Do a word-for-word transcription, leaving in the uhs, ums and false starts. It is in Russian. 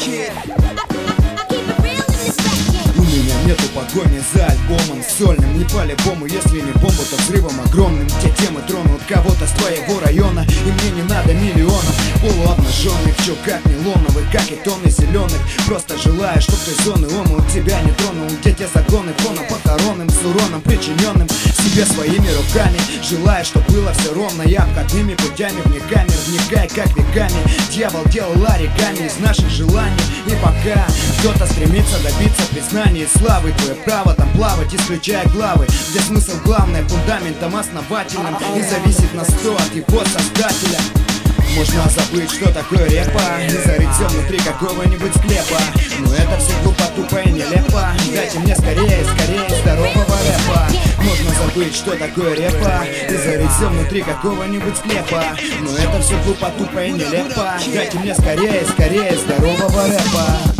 У меня нету погони за альбомом сольным. Не по-любому, если не бомбу, то взрывом огромным. Те темы тронут кого-то с твоего района, и мне не надо миллионов полуобнаженных, чё как нейлоновых, как и тонны зеленых. Просто желаю, чтоб той зоны омут тебя не тронул. Где те загоны фона похоронным, с уроном причиненным себе своими руками. Желаю, чтоб было все ровно и обходными путями. Вне камер, вникай, как веками дьявол делал оригами из наших желаний. И пока кто-то стремится добиться признания и славы, твое право там плавать, исключая главы, где смысл главное фундаментом основательным и зависит на сто от его создателя. Можно забыть, что такое репа, и зарыть все внутри какого-нибудь склепа. Но это все глупо, тупо и нелепо. Дайте мне скорее, скорее здорового рэпа. Можно забыть, что такое репа, и зарыть все внутри какого-нибудь склепа. Но это все глупо, тупо и нелепо. Дайте мне скорее, скорее здорового рэпа.